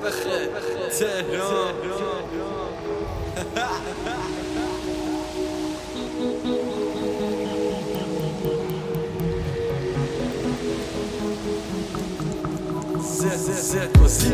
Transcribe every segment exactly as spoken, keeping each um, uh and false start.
تهران زد زد بازی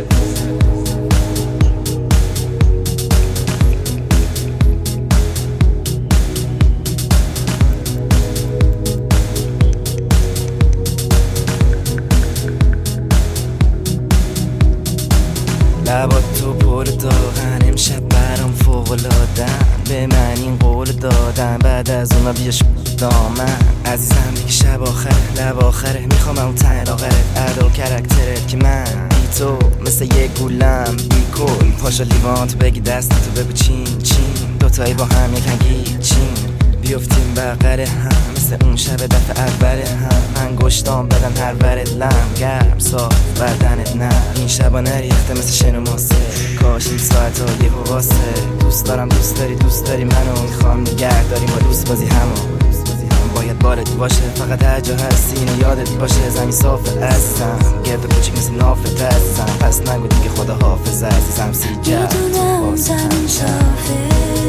لبات تو پر داغن امشب برام فوق‌العاده‌ام به من این قول دادن بعد از اونا بیا دامن عزیزم دیگه شب آخره لب آخره میخوام اون ته لاغرت ادا و کرکترت که من بی تو مثل یه گولم بی کل پاشا لیوانت بگی دستتو بگو چین چین دوتایی با هم یکن گیچین بیفتیم بغل هم مثل اون شب دفعه اول هم انگشتام بدن هر ورد لم گرم صاف بدنت نه این شبا نریخته مثل شن و ماسه کاش این ساعت ها یه واسه دوست دارم دوست داری دوست داری منو میخوام نگه داریم و دوست بازی همو باید بالت باشه فقط هر جا هستی اینو یادت باشه زمین صافه عزیزم گرد کوچیک مثل نافت عزیزم پس نگو دیگه خدا حافظ عزیزم سی جد میدونم زمین صافه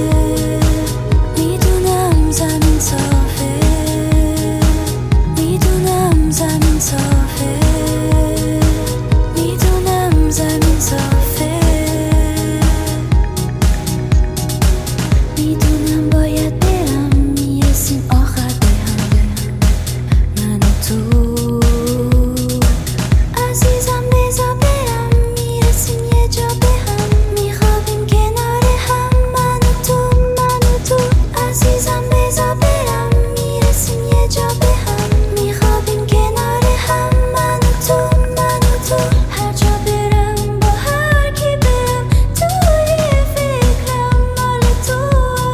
میدونم زمین صافه میدونم زمین صافه میدونم زمین صافه میدونم باید برم میرسیم آخر به هم من و تو عزیزم بذار برم میرسیم یه جا به هم میخوابیم کنار هم من و تو من و تو عزیزم بذار برم میرسیم یه جا به هم میخوابیم کنار هم من و تو من و تو هر جا برم با هر کی برم توی فکرم مال تو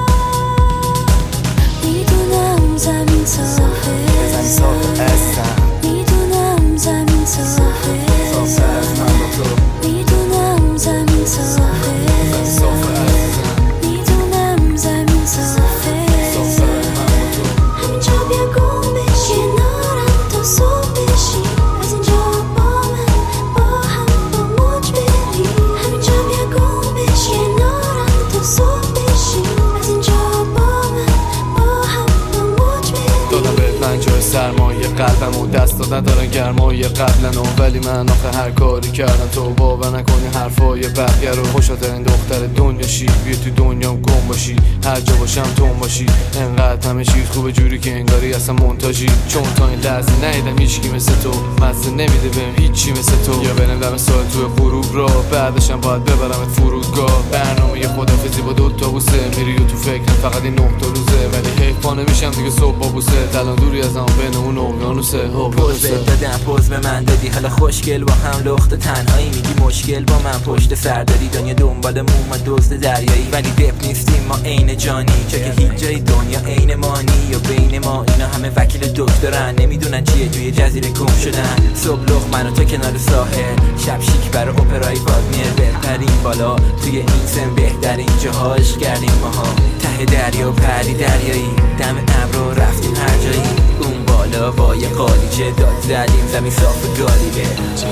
میدونم زمین صافه زمین صافه عزیزم میدونم زمین صافه صافه از من با تو میدونم زمین صافه صافه عزیزم میدونم زمین صافه صافه از من با تو همینجا بیا گم بشی کنارم تا صبح بشی از اینجا با من با هم با موج بری همینجا بیا گم بشی کنارم تا صبح بشی از اینجا با من با هم با موج بری دادم به پنجاه سرمایه قلبم و دست دادن دارن گرمایه قبلن ولی من آخه هر کاری کردم تو باور نکنی حرفای بقیه رو خوشاترین دختر دنیا شی بیا تو دنیام گم باشی هر جا باشم تو باشی انقدر همه چیز خوبه جوری که انگاری اصلا مونتاژی چون تا این لحظه ندیدم هیچکی مثل تو مزه نمیده بهم هیچی مثل تو یا برم دم سال توی غروب را بعدشم باید ببرمت فرودگاه برنامه یه خدافزی با دوتا بوسه میری و تو فکرم فقط این نه تا روزه ولی حیفا نمیشم دیگه صبح با بوسه الان دوری از هم بین اون اقیانوسه پوز دادم پوز به من دادی حالا خوشگل با هم لخت تنهایی میگی مشکل با من پشت سر داری دنیا دنبال موم دزد دریایی ولی دپ نیستیم ما عین جانی چه که هیچ جای دنیا عین مانی یا بین ما اینا همه وکیل دکترن نمیدونن چیه توی جزیره گم شدن صبح لخ من و تو کنار ساحل شب شیک برای اپرای بادمیر بهترین بالا توی این سن بهترین جاهاش کردیم ماها ته دریا پری دریایی دم ابر رفتیم هر جایی اون بالا با یه قالیچه داد زدیم زمین صاف گالیبه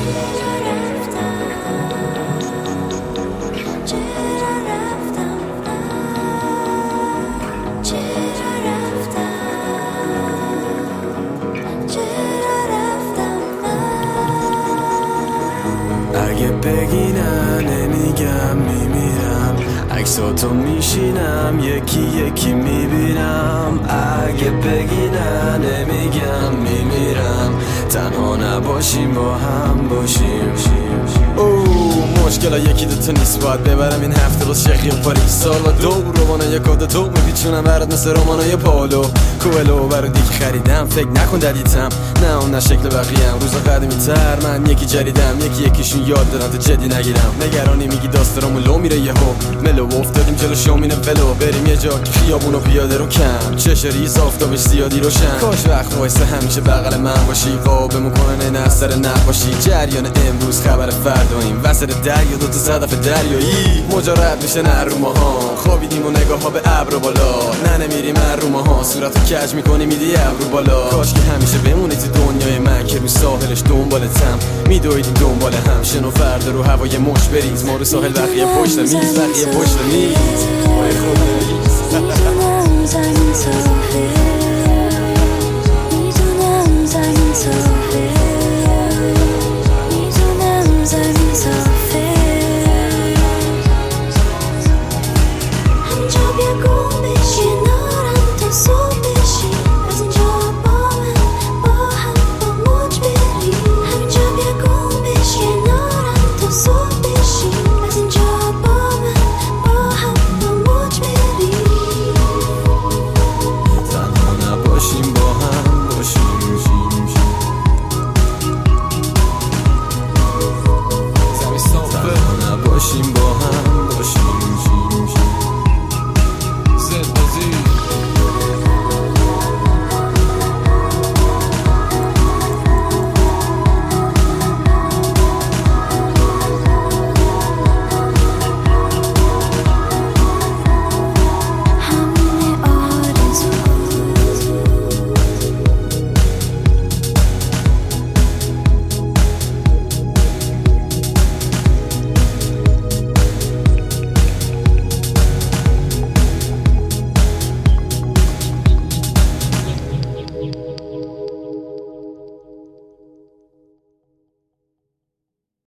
اگه بگی نه نمیگم میمیرم عکساتو میشینم یکی یکی میبینم اگه بگی نه نمیگم میمیرم تنها نباشیم با هم باشیم اوه مشکل یکی دوتا نیست باید ببرم این هفته باز شیخی و پاریس سال و دو روانه یک کاد تو میپیچونم برات مثل رومانای پالو کوئلو برای دیگه خریدم فکر نکن ددیتم نه اون نه شکل بقیه هم روزا قدیمی تر من یکی جدیدم یکی یکیشون یاد دارن تو جدی نگیرم نگرانی میگی داسترامو لو میره یهو ملو افتادیم جلو شومینه ولو بریم یه جا که خیابون و پیاده رو کم چش ریز آفتابش زیادی روشن کاش وقت وایسه همیشه بغل من باشی قابه میکنن این اثر نقاشی جریان امروز خبر فرداییم وسط دریا دوتا صدف دریایی مجرد میشه نرو ماها خوابیدیم و نگاه ها به ابر بالا نه نمیریم رو ماها صورتو کج میکنی میدی ابرو بالا کاش که همیشه بمونی تو دنیای من که رو ساحلش دنبالتم میدویدیم دنبال هم شنو فردا رو هوای مش بریز ما رو ساحل بقیه پشت میز بقیه پشت میز وای میدونم زمین صافه میدونم زمین صافه میدونم زمین صافه همینجا بیا گم بشی کنارم تا صبح بشی از اینجا با من با هم با موج بری همینجا بیا گم بشی کنارم تا صبح بشی از اینجا با من با هم با موج بری تنها نباشیم با هم باشیم زمین صافه تنها نباشیم با